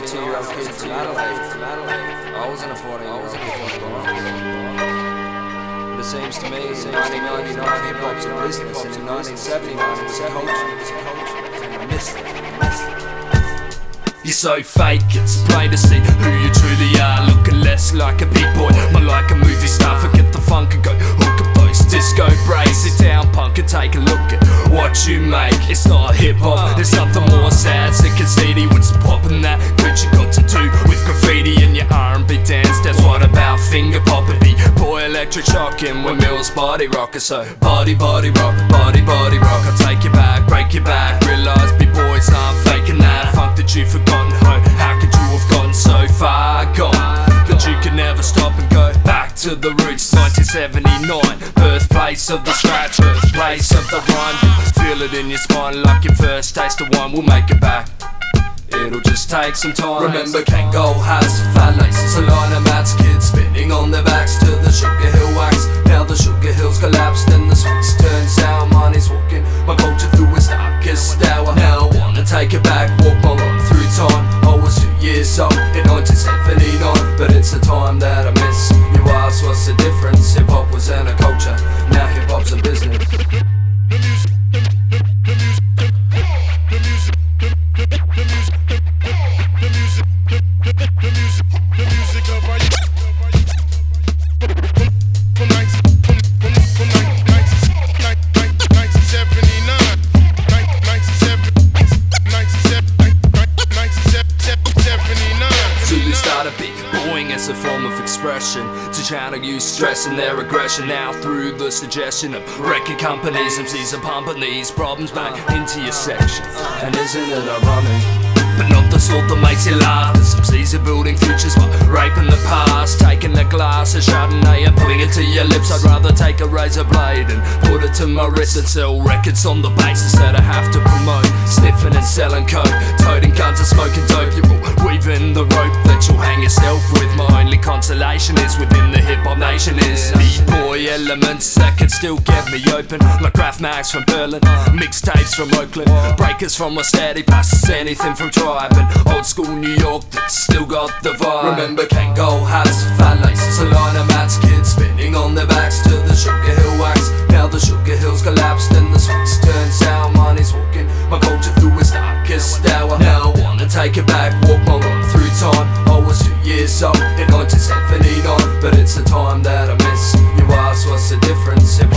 2-year-old kid from Adelaide. I wasn't a 14-year-old kid from But it seems to me in 1999 hip-hop's a business, and in 1979 it was a culture, and I missed it. You're so fake, it's plain to see who you truly are. Looking less like a big boy, more like a movie star. Forget the funk and go hook up those disco braids. Sit down punk and take a look at what you make. It's not hip-hop, there's something more sad, sick and seedy. What's poppin' that good you got to do with graffiti and your R&B dance? That's what about finger poppin'? B-boy electric shocking when Mills body rocker. So body rock, body rock. I'll take you back, break your back. Realise B-boys aren't faking that funk that you've forgotten. How could you have gotten so far gone that you could never stop and go back to the roots? 1979, birthplace of the scratch, birthplace of the rhyme. Feel it in your spine like your first taste of wine. We'll make it back, it'll just take some time. Remember Kangol has fat laces, a line of Matt's kids spinning on their backs to the Sugar Hill wax. Now the Sugar Hill's collapsed and the sweets turn sour. Money's walking my culture through its darkest hour. Now I wanna take it back, walk my run through time. I was 2 years old in 1979, but it's the time that I miss. You ask what's the difference? Hip-hop was in a culture, now hip-hop's a business. As a form of expression to channel use stress and their aggression. Now through the suggestion of record companies, MCs are pumping these problems back into your section. And isn't it ironic? But not the sort that makes you laugh. The MCs are building futures by raping the past, taking a glass of Chardonnay and putting it to your lips. I'd rather take a razor blade and put it to my wrist and sell records on the basis that I have to promote sniffing and selling coke, toting guns and smoking dope. You're all weaving the rope that you'll hang yourself with. My only consolation is within the hip-hop nation is B-boy elements that can still get me open, like Graph Mags from Berlin, mixtapes from Oakland, breakers from a steady passes, anything from Tribe and old school New York that's still got the vibe. Remember Kangol has fat laces, a line of Matt's kids spinning on their backs to the Sugar Hill wax. Now the Sugar Hill's collapsed and the sweets turn sour. Money's walking my culture through its darkest hour. Now I wanna take it back, walk my run through time. I was 2 years old in 1979, but it's the time that I miss. You ask what's the difference?